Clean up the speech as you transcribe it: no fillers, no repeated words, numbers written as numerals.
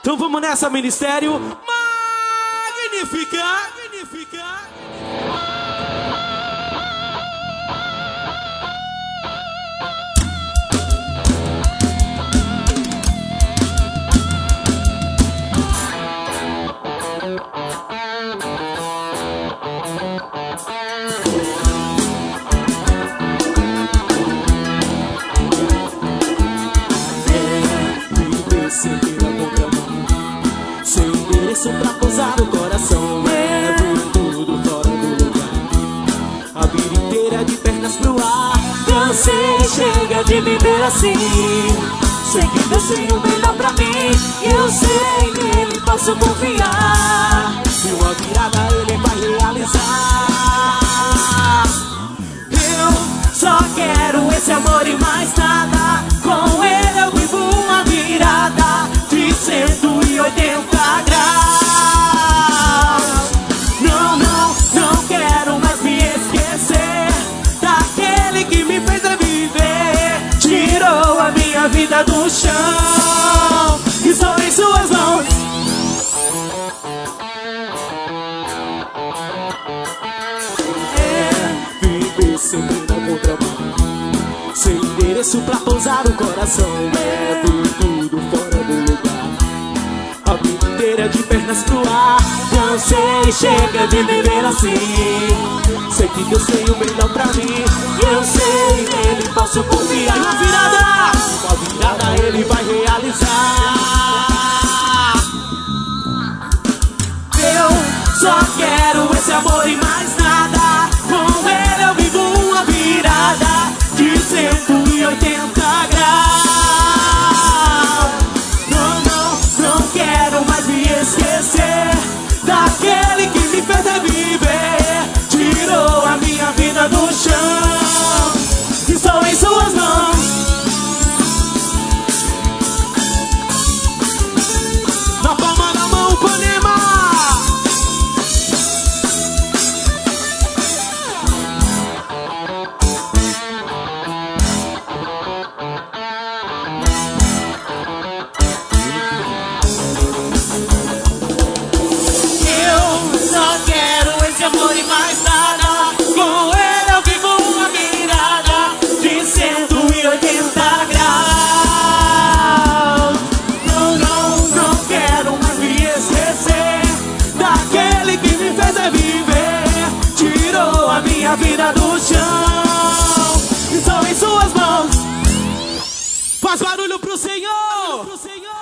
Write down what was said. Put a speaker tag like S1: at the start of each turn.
S1: Então vamos nessa, Ministério Magnífica.
S2: Sem endereço pra pousar no coração, levo tudo fora do lugar. A vida inteira de pernas pro ar. Cansei, chega de viver assim. Sei que Deus tem o melhor pra mim. Eu sei, nele posso confiar. E uma virada ele vai realizar. Eu só quero esse amor e mais nada. Com ele eu vivo uma virada de 180 graus. Não quero mais me esquecer daquele que me fez viver. Tirou a minha vida do chão. Estou em suas mãos. Viver sempre na contramão. Sem endereço pra pousar o coração, levo tudo fora do lugar. A vida inteira de pernas pro ar. Cansei, chega de viver assim. Sei que Deus tem o melhor pra mim. Eu sei, nele posso confiar. Uma virada ele vai realizar. Eu só quero esse amor e mais nada. Com ele eu vivo uma virada de 180 graus. Não quero mais me esquecer daquele que me fez viver. Tirou a minha vida do chão. Estou em suas mãos. Na palma da mão, Panema. Amor e mais nada. Com ele eu vivo uma mirada de 180 graus. Não quero mais me esquecer daquele que me fez viver. Tirou a minha vida do chão. Estou em suas mãos.
S1: Faz barulho pro Senhor.